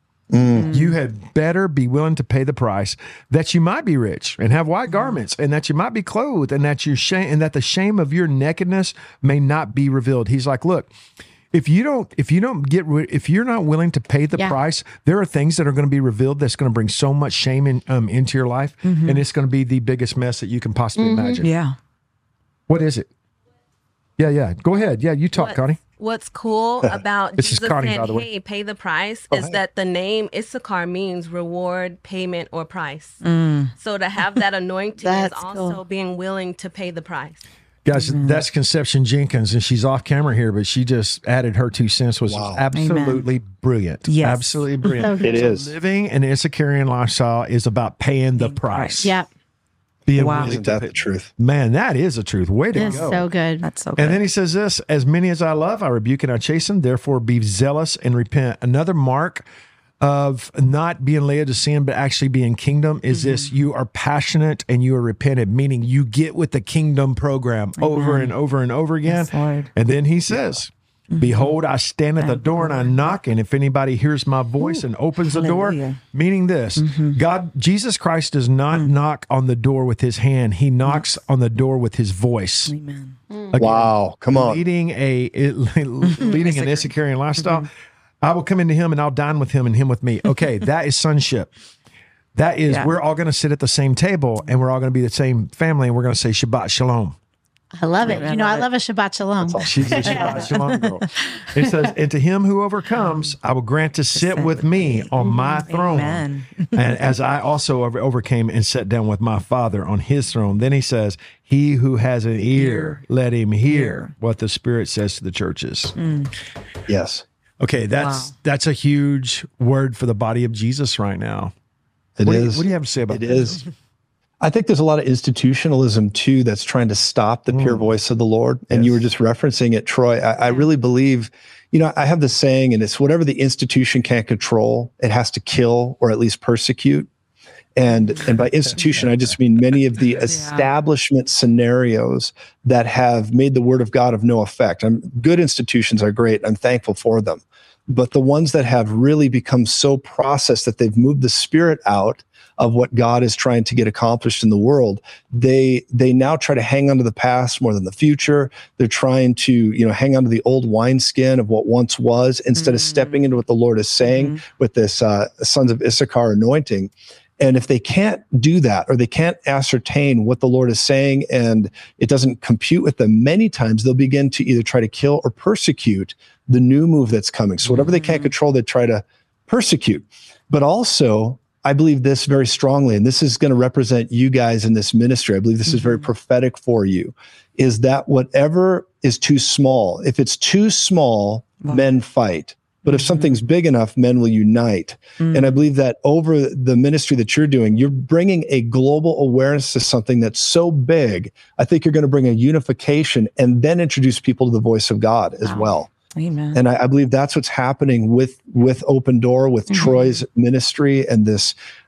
You had better be willing to pay the price, that you might be rich and have white garments, and that you might be clothed, and that you shame, and that the shame of your nakedness may not be revealed. He's like, look, if you don't, if you don't get, rid- if you're not willing to pay the Yeah. price, there are things that are going to be revealed that's going to bring so much shame in, um, into your life, and it's going to be the biggest mess that you can possibly imagine. Yeah. What is it? Yeah, yeah. Go ahead. Yeah, you talk, What- Connie. What's cool about This is Jesus Connie, saying, by the way. "Hey, pay the price," Oh, is hey. that the name Issachar means reward, payment, or price. Mm. So to have that anointing is That's also cool. being willing to pay the price. Guys, that's Conception Jenkins, and she's off camera here, but she just added her two cents, which Wow. is absolutely brilliant. Yes. Absolutely brilliant. It is. Living an Issacharian lifestyle is about paying the price. Yeah. Being Wow. willing Isn't to that pay- the truth? Man, that is the truth. Way to It's go. so good. That's so good. And then he says this, "As many as I love, I rebuke and I chasten. Therefore, be zealous and repent." Another mark of not being Laodicean, but actually being kingdom is this: you are passionate and you are repentant, meaning you get with the kingdom program over and over and over again. Yes, Lord. And then he says, "Behold, I stand at the door and I knock, and if anybody hears my voice and opens the door," hallelujah. meaning this, God, Jesus Christ does not knock on the door with his hand. He knocks on the door with his voice. Amen. Again, Wow. Come on. leading a leading an Issacharian lifestyle. I will come into him and I'll dine with him and him with me. Okay, that is sonship. That is, Yeah. we're all going to sit at the same table and we're all going to be the same family and we're going to say Shabbat Shalom. I love it. You know, I love a Shabbat Shalom. She's a Shabbat Shalom girl. It says, "And to him who overcomes, I will grant to sit with me on my throne, Amen. and as I also over- overcame and sat down with my Father on his throne." Then he says, "He who has an ear, let him hear what the Spirit says to the churches." Yes. Okay, that's that's a huge word for the body of Jesus right now. It What do, is. you, what do you have to say about It that? is. I think there's a lot of institutionalism too that's trying to stop the pure voice of the Lord. And you were just referencing it, Troy. I, I really believe, you know, I have this saying, and it's whatever the institution can't control, it has to kill or at least persecute. And and by institution, I just mean many of the establishment scenarios that have made the word of God of no effect. I'm, good institutions are great. I'm thankful for them. But the ones that have really become so processed that they've moved the spirit out of what God is trying to get accomplished in the world, they they now try to hang on to the past more than the future. They're trying to, you know, hang on to the old wineskin of what once was instead Mm-hmm. of stepping into what the Lord is saying mm-hmm. with this uh, Sons of Issachar anointing. And if they can't do that, or they can't ascertain what the Lord is saying, and it doesn't compute with them, many times they'll begin to either try to kill or persecute the new move that's coming. So whatever mm-hmm. they can't control, they try to persecute. But also, I believe this very strongly, and this is going to represent you guys in this ministry. I believe this mm-hmm. is very prophetic for you, is that whatever is too small, if it's too small, wow. men fight. But if something's big enough, men will unite. Mm. And I believe that over the ministry that you're doing, you're bringing a global awareness to something that's so big. I think you're going to bring a unification and then introduce people to the voice of God as wow. well. Amen. And I, I believe that's what's happening with, with Open Door, with mm-hmm. Troy's ministry and this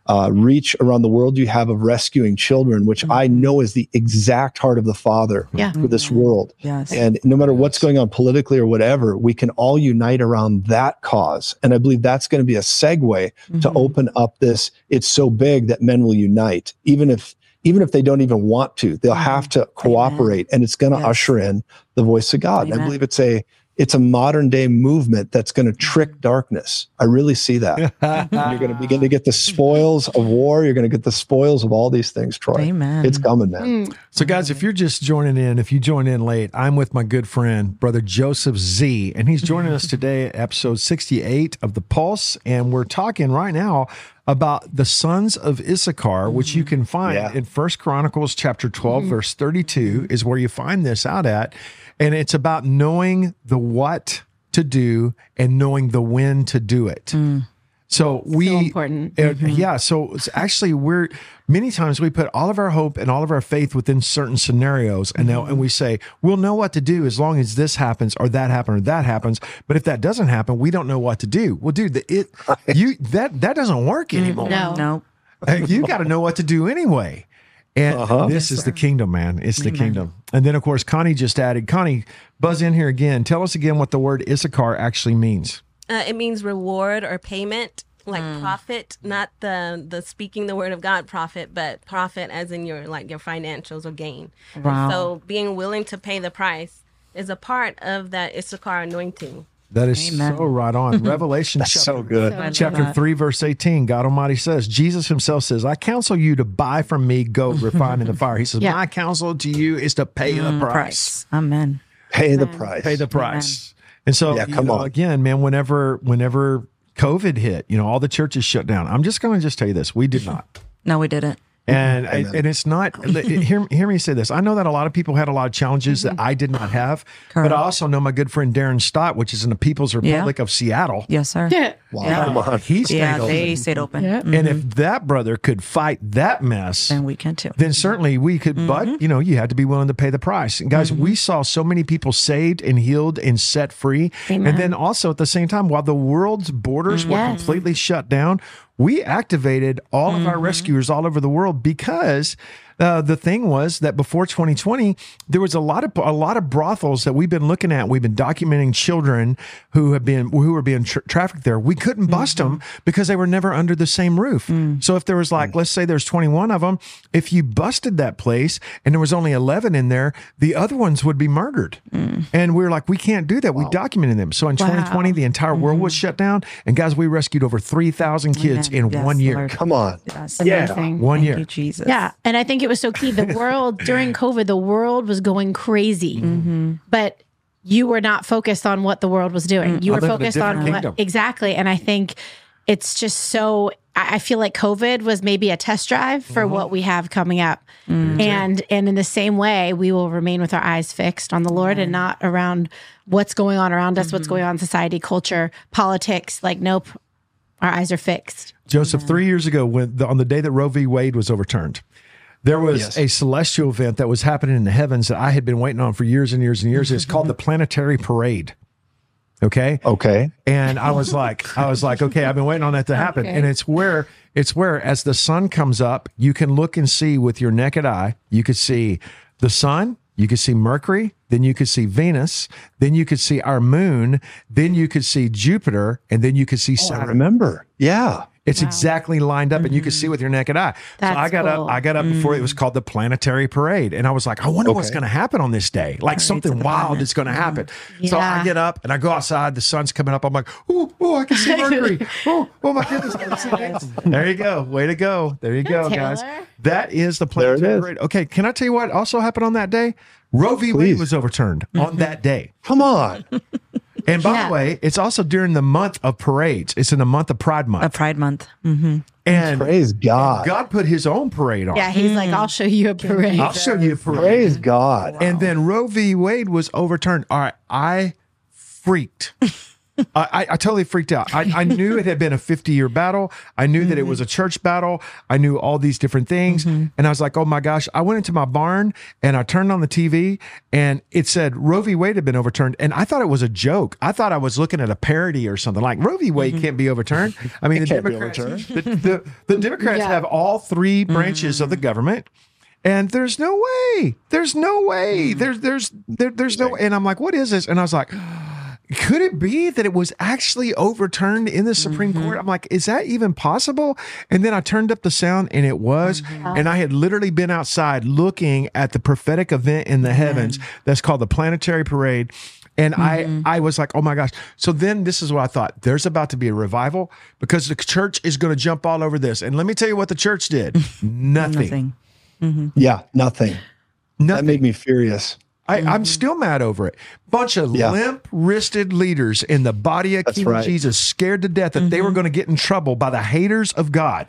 uh, reach around the world you have of rescuing children, which I know is the exact heart of the Father Yeah. for this world. Yes. And no matter what's going on politically or whatever, we can all unite around that cause. And I believe that's going to be a segue to open up this. It's so big that men will unite, even if even if they don't even want to. They'll have to cooperate, and it's going to Yes. usher in the voice of God. And I Amen. believe it's a it's a modern day movement that's going to trick darkness. I really see that. And you're going to begin to get the spoils of war. You're going to get the spoils of all these things, Troy. Amen. It's coming, man. So, guys, if you're just joining in, if you join in late, I'm with my good friend, Brother Joseph Z, and he's joining us today at episode sixty-eight of The Pulse. And we're talking right now about the sons of Issachar, which you can find Yeah. in First Chronicles chapter twelve, verse thirty-two is where you find this out at. And it's about knowing the what to do and knowing the when to do it. So we, So important. uh, yeah. So it's actually, we're many times we put all of our hope and all of our faith within certain scenarios, and now and we say we'll know what to do as long as this happens or that happens or that happens. But if that doesn't happen, we don't know what to do. Well, dude, the, it you that that doesn't work anymore. No. No. Uh, you got to know what to do anyway. And Uh-huh. this is the kingdom, man. It's the kingdom. And then, of course, Connie just added. Connie, buzz in here again. Tell us again what the word Issachar actually means. Uh, it means reward or payment, like profit, not the the speaking the word of God profit, but profit as in your like your financials or gain. And Wow. so being willing to pay the price is a part of that Issachar anointing. That is Amen. so right on. Revelation That's chapter, so good. So chapter that. three, verse eighteen, God Almighty says, Jesus himself says, I counsel you to buy from me gold refined in the fire. He says, Yeah. my counsel to you is to pay the price. Price. Amen. Pay the price. Pay the price. And so, Yeah, you come know, on. again, man, whenever, whenever COVID hit, you know, all the churches shut down. I'm just going to just tell you this. We did not. No, we didn't. And and it's not, hear, hear me say this. I know that a lot of people had a lot of challenges that I did not have, but Correct. I also know my good friend Darren Stott, which is in the People's Republic of Seattle. Yes, sir. Yeah. Wow, Yeah. come on. He stayed Yeah, open. they stayed open. Yeah. Mm. And if that brother could fight that mess, Then we can too. then certainly we could, but you know, you had to be willing to pay the price. And guys, we saw so many people saved and healed and set free. Amen. And then also at the same time, while the world's borders were Yes. completely shut down, we activated all of our rescuers all over the world because uh, the thing was that before twenty twenty, there was a lot of a lot of brothels that we've been looking at. We've been documenting children who have been who were being tra- trafficked there. We couldn't bust them because they were never under the same roof. So if there was like, let's say there's twenty-one of them, if you busted that place and there was only eleven in there, the other ones would be murdered. And we were like, we can't do that. We documented them. So in Wow. twenty twenty, the entire world was shut down. And guys, we rescued over three thousand kids Amen. in Yes, one year. Lord. Come on. Yes. Amazing. One Thank year. you, Jesus. Yeah. And I think it was so key. The world during COVID, the world was going crazy, but you were not focused on what the world was doing. You I were live in a focused on different what kingdom. exactly. And I think it's just so, I I feel like COVID was maybe a test drive for what we have coming up. And, and in the same way, we will remain with our eyes fixed on the Lord and not around what's going on around us, what's going on in society, culture, politics. Like, nope, our eyes are fixed. Joseph, three years ago, when the, on the day that Roe v. Wade was overturned, there was Yes. a celestial event that was happening in the heavens that I had been waiting on for years and years and years. It's called the Planetary Parade. Okay. Okay. And I was like, I was like, okay, I've been waiting on that to happen. Okay. And it's where, it's where as the sun comes up, you can look and see with your naked eye, you could see the sun, you could see Mercury, then you could see Venus, then you could see our moon, then you could see Jupiter, and then you could see I Saturn. remember. Yeah. It's exactly lined up, and you can see with your naked eye. That's so I got cool. up. I got up before it was called the Planetary Parade, and I was like, I wonder what's Okay. going to happen on this day. Like something of the wild planet. is going to happen. So I Yeah. get up and I go outside. The sun's coming up. I'm like, oh, oh, I can see Mercury. oh, oh my goodness. I can see Venus. There you go. Way to go. There you go, guys. Taylor. That is the There it Planetary is. Parade. Okay, can I tell you what also happened on that day? Roe v. Wade Please. was overturned on that day. Come on. And by Yeah. the way, it's also during the month of parades. It's in the month of Pride Month. A Pride Month. Mm-hmm. And Praise God. God put his own parade on. Yeah. He's like, I'll show you a parade. I'll show you a parade. Praise God. And then Roe v. Wade was overturned. All right, I freaked I, I totally freaked out. I, I knew it had been a fifty year battle. I knew mm-hmm. that it was a church battle. I knew all these different things. Mm-hmm. And I was like, oh my gosh. I went into my barn and I turned on the T V and it said Roe v. Wade had been overturned. And I thought it was a joke. I thought I was looking at a parody or something like Roe v. Wade mm-hmm. can't be overturned. I mean, the Democrats, the, the, the Democrats yeah. have all three branches mm-hmm. of the government. And there's no way. There's no way. Mm. There's there's there, there's no. And I'm like, what is this? And I was like, could it be that it was actually overturned in the Supreme mm-hmm. Court? I'm like, is that even possible? And then I turned up the sound, and it was. Mm-hmm. And I had literally been outside looking at the prophetic event in the mm-hmm. heavens that's called the Planetary Parade. And mm-hmm. I, I was like, oh my gosh. So then this is what I thought. There's about to be a revival because the church is going to jump all over this. And let me tell you what the church did. Nothing. Nothing. Mm-hmm. Yeah, nothing. Nothing. That made me furious. I, mm-hmm. I'm still mad over it. Bunch of yeah. limp-wristed leaders in the body of That's King right. Jesus scared to death that mm-hmm. they were going to get in trouble by the haters of God.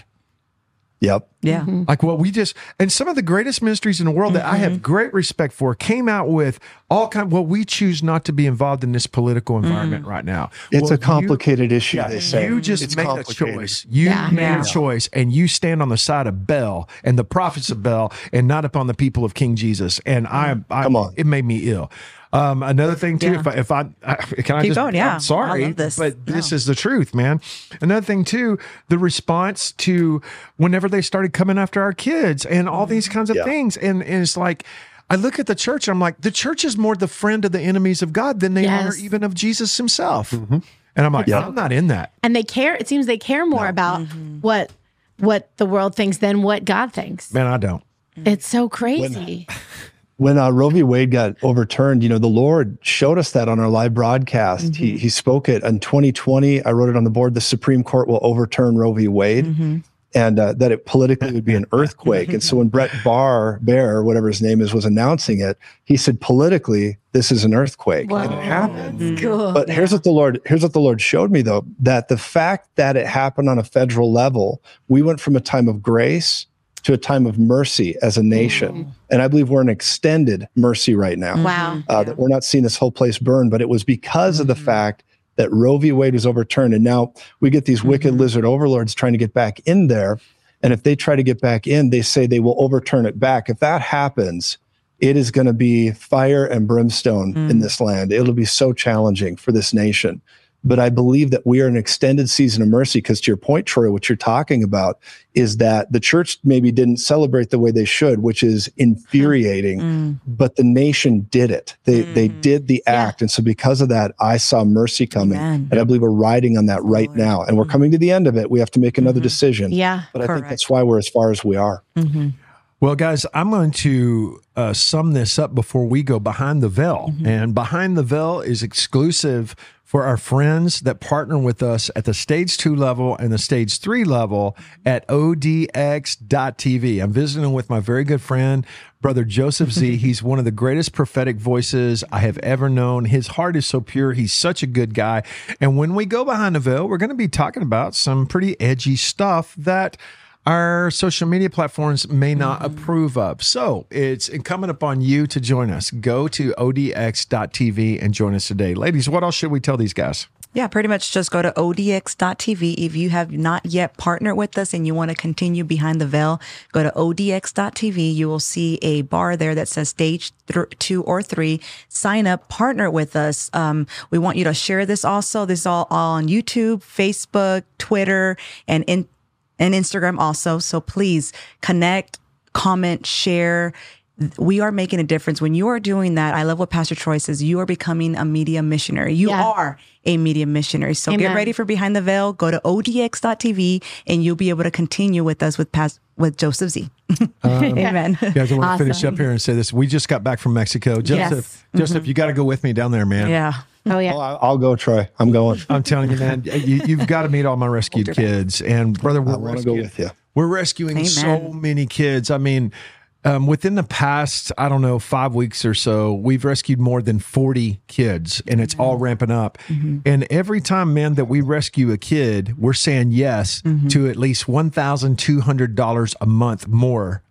Yep. Yeah. Mm-hmm. Like what we just, and some of the greatest ministries in the world mm-hmm. that I have great respect for came out with all kind. Well, we choose not to be involved in this political environment mm-hmm. right now. It's well, a complicated you, issue. Yeah, they say you just it's made a choice. You yeah. made yeah. a choice, and you stand on the side of Baal and the prophets of Baal, and not upon the people of King Jesus. And I, I Come on. it made me ill. Um, another thing too, Yeah. if I, if I, I can I Keep just, going, yeah. I'm sorry, I love this. but this No. is the truth, man. Another thing too, the response to whenever they started coming after our kids and all these kinds of Yeah. things. And, and it's like, I look at the church and I'm like, the church is more the friend of the enemies of God than they Yes. are even of Jesus himself. Mm-hmm. And I'm like, Yeah. I'm not in that. And they care. It seems they care more about what what the world thinks than what God thinks. Man, I don't. It's so crazy. When uh, Roe v. Wade got overturned, you know, the Lord showed us that on our live broadcast. Mm-hmm. He he spoke it in twenty twenty. I wrote it on the board. The Supreme Court will overturn Roe v. Wade, mm-hmm. and uh, that it politically would be an earthquake. And so when Brett Barr, Bear, whatever his name is, was announcing it, he said, politically, this is an earthquake. Wow. And it happened. That's cool. But here's what the Lord here's what the Lord showed me, though, that the fact that it happened on a federal level, we went from a time of grace to a time of mercy as a nation. Mm. And I believe we're in extended mercy right now. Wow. Uh, that we're not seeing this whole place burn, but it was because mm-hmm. of the fact that Roe v. Wade was overturned. And now we get these mm-hmm. wicked lizard overlords trying to get back in there. And if they try to get back in, they say they will overturn it back. If that happens, it is going to be fire and brimstone mm. in this land. It'll be so challenging for this nation. But I believe that we are in an extended season of mercy because, to your point, Troy, what you're talking about is that the church maybe didn't celebrate the way they should, which is infuriating, mm. but the nation did it. They mm. they did the act. Yeah. And so because of that, I saw mercy coming. Amen. And I believe we're riding on that right Lord. now. And we're coming to the end of it. We have to make another mm-hmm. decision. Yeah, But I correct. think that's why we're as far as we are. Mm-hmm. Well, guys, I'm going to uh, sum this up before we go behind the veil. Mm-hmm. And behind the veil is exclusive for our friends that partner with us at the stage two level and the stage three level at O D X dot T V. I'm visiting with my very good friend, Brother Joseph Z. He's one of the greatest prophetic voices I have ever known. His heart is so pure. He's such a good guy. And when we go behind the veil, we're going to be talking about some pretty edgy stuff that our social media platforms may not mm-hmm. approve of. So it's incumbent upon you to join us. Go to O D X dot T V and join us today. Ladies, what else should we tell these guys? Yeah, pretty much just go to O D X dot T V. If you have not yet partnered with us and you want to continue behind the veil, go to O D X dot T V. You will see a bar there that says stage th- two or three. Sign up, partner with us. Um, we want you to share this also. This is all, all on YouTube, Facebook, Twitter, and in and Instagram also. So please connect, comment, share. We are making a difference. When you are doing that, I love what Pastor Troy says, you are becoming a media missionary. You yeah. are a media missionary. So Amen. Get ready for Behind the Veil. Go to O D X dot T V and you'll be able to continue with us with past, with Joseph Z. Um, Amen. Guys, I want to awesome. finish up here and say this. We just got back from Mexico. Joseph, yes. Joseph, mm-hmm. you got to go with me down there, man. Yeah. Oh, yeah. Oh, I'll go, Troy. I'm going. I'm telling you, man, you, you've got to meet all my rescued kids. And brother, we're I want to rescuing, go with you. We're rescuing Amen. so many kids. I mean, um, within the past, I don't know, five weeks or so, we've rescued more than forty kids, and it's all ramping up. Mm-hmm. And every time, man, that we rescue a kid, we're saying yes mm-hmm. to at least one thousand two hundred dollars a month more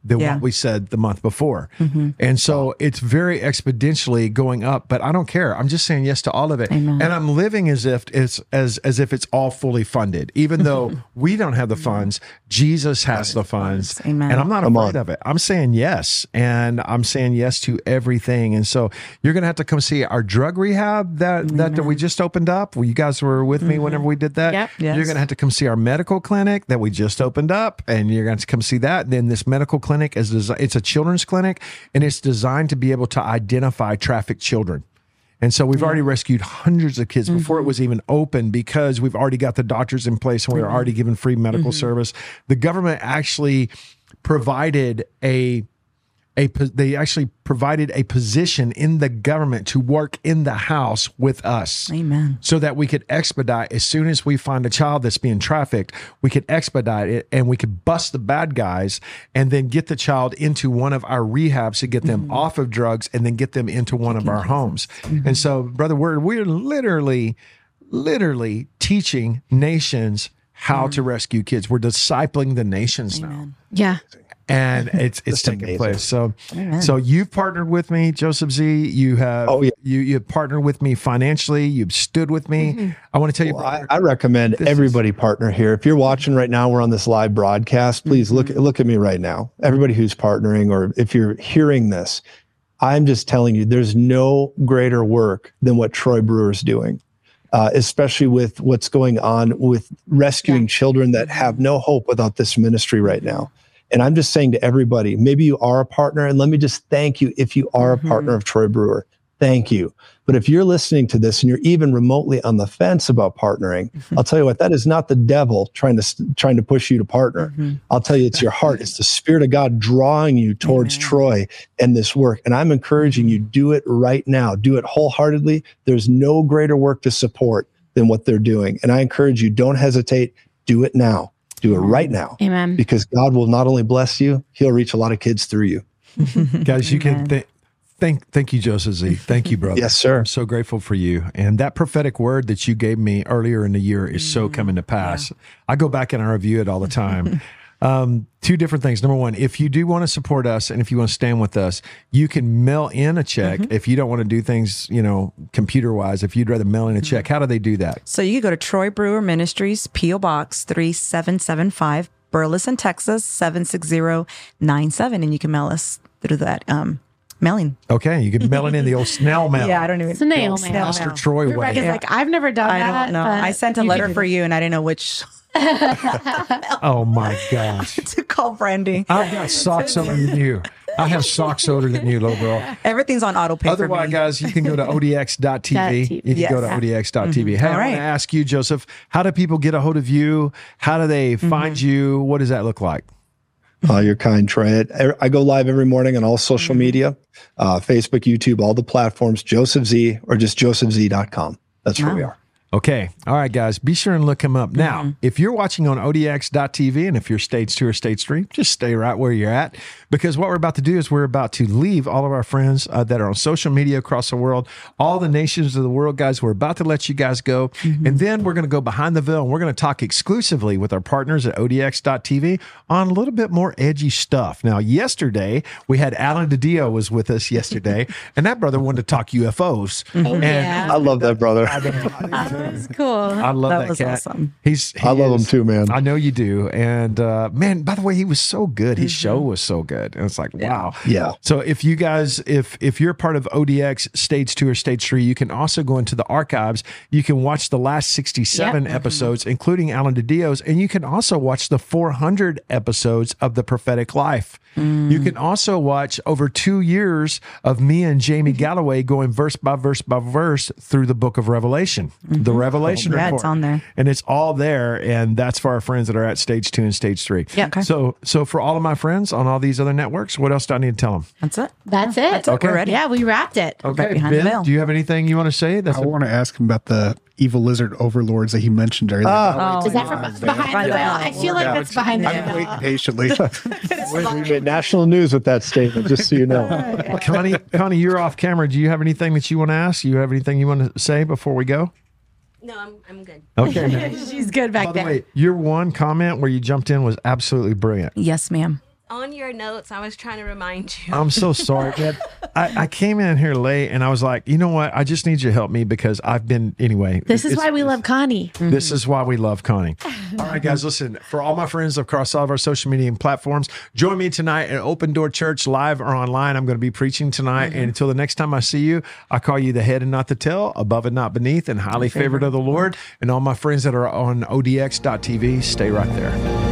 than Yeah. what we said the month before. And so it's very exponentially going up, but I don't care. I'm just saying yes to all of it. Amen. And I'm living as if it's as as if it's all fully funded. Even though we don't have the funds, Jesus has the funds. Amen. And I'm not Come afraid on. of it. I'm saying yes. And I'm saying yes to everything. And so you're gonna have to come see our drug rehab that that, that we just opened up. Well, you guys were with me whenever we did that. Yep. Yes. You're gonna have to come see our medical clinic that we just opened up, and you're going to come see that. Then this medical clinic is desi- it's a children's clinic, and it's designed to be able to identify trafficked children. And so we've already rescued hundreds of kids before it was even open, because we've already got the doctors in place and we were already giving free medical service. The government actually provided a a po- they actually provided a position in the government to work in the house with us. Amen. So that we could expedite, as soon as we find a child that's being trafficked, we could expedite it and we could bust the bad guys and then get the child into one of our rehabs to get them Mm-hmm. off of drugs and then get them into one of our homes. And so, brother, we're we're literally, literally teaching nations how to rescue kids. We're discipling the nations now. Yeah. And it's it's That's taking amazing. place. So, Amen. so you've partnered with me, Joseph Z. You have, Oh, yeah. you you have partnered with me financially. You've stood with me. I want to tell you, Well, I, brother, I recommend This everybody partner here. If you're watching right now, we're on this live broadcast. Please look look at me right now. Everybody who's partnering, or if you're hearing this, I'm just telling you, there's no greater work than what Troy Brewer's doing, uh, especially with what's going on with rescuing children that have no hope without this ministry right now. And I'm just saying to everybody, maybe you are a partner, and let me just thank you if you are a partner of Troy Brewer. Thank you. But if you're listening to this and you're even remotely on the fence about partnering, I'll tell you what, that is not the devil trying to trying to push you to partner. I'll tell you, it's your heart. It's the Spirit of God drawing you towards Troy and this work. And I'm encouraging you, do it right now. Do it wholeheartedly. There's no greater work to support than what they're doing. And I encourage you, don't hesitate. Do it now. Do it right now. Amen. Because God will not only bless you, he'll reach a lot of kids through you. guys, you can th- thank thank you, Joseph Z. Thank you, brother. Yes, sir. I'm so grateful for you. And that prophetic word that you gave me earlier in the year is so coming to pass. I go back and I review it all the time. Um, two different things. Number one, if you do want to support us and if you want to stand with us, you can mail in a check. If you don't want to do things, you know, computer wise, if you'd rather mail in a check, how do they do that? So you can go to Troy Brewer Ministries, P O Box three seven seven five, Burleson, Texas seven six zero nine seven, and you can mail us through that um, mailing. Okay, you can mail it in the old snail mail. Yeah, I don't even. Snail Snail mail. Pastor Troy way. Rebecca's like, I've never done I that. don't know. but I sent a you letter can do for that. you, and I didn't know which Oh my gosh. to call Brandy. I've got socks older than you. I have socks older than you, little girl. Everything's on auto pay for Otherwise, me. guys, you can go to O D X dot T V. Dot T V. You can go to Yes. O D X dot T V. Hey, I All want right. to ask you, Joseph, how do people get a hold of you? How do they find you? What does that look like? Oh, you're kind, Troy. I, I go live every morning on all social media, uh, Facebook, YouTube, all the platforms, Joseph Z, or just joseph z dot com. That's where we are. Okay. All right, guys. Be sure and look him up. Now, if you're watching on O D X dot T V and if you're stage two or stage three, just stay right where you're at, because what we're about to do is we're about to leave all of our friends uh, that are on social media across the world, all the nations of the world, guys. We're about to let you guys go. And then we're going to go behind the veil and we're going to talk exclusively with our partners at O D X dot T V on a little bit more edgy stuff. Now, yesterday, we had Alan DiDio was with us yesterday, and that brother wanted to talk U F Os. And yeah. I love that, brother. That's cool. I love that, That was cat. awesome. He's he I love him is- too, man. I know you do. And uh, man, by the way, he was so good. His show was so good. And it's like, wow. Yeah. So if you guys, if if you're part of O D X stage two or stage three, you can also go into the archives. You can watch the last sixty-seven Yep. episodes, including Alan DiDio's, and you can also watch the four hundred episodes of The Prophetic Life. You can also watch over two years of me and Jamie Galloway going verse by verse by verse through the book of Revelation, the Revelation Yeah, report. it's on there. And it's all there, and that's for our friends that are at stage two and stage three. Yeah. Okay. So, so for all of my friends on all these other networks, what else do I need to tell them? That's it. That's it. That's it. We're ready. Yeah, we wrapped it. Okay, behind the Ben, veil. do you have anything you want to say? That's I want to ask him about the evil lizard overlords that he mentioned earlier. Ah. Oh, Is that from behind the veil? I feel like that's behind the I'm veil. waiting patiently. We made national news with that statement, just so you know. Connie. Connie, you're off camera. Do you have anything that you want to ask? You have anything you want to say before we go? No, I'm I'm good. Okay. She's good back By the there. way, your one comment where you jumped in was absolutely brilliant. Yes, ma'am. On your notes, I was trying to remind you. I'm so sorry, man. I, I came in here late and I was like, you know what? I just need you to help me because I've been, anyway. This is it's- why we love Connie. This is why we love Connie. All right, guys, listen, for all my friends across all of our social media and platforms, join me tonight at Open Door Church live or online. I'm going to be preaching tonight. And until the next time I see you, I call you the head and not the tail, above and not beneath, and highly favored of the Lord. And all my friends that are on O D X dot T V, stay right there.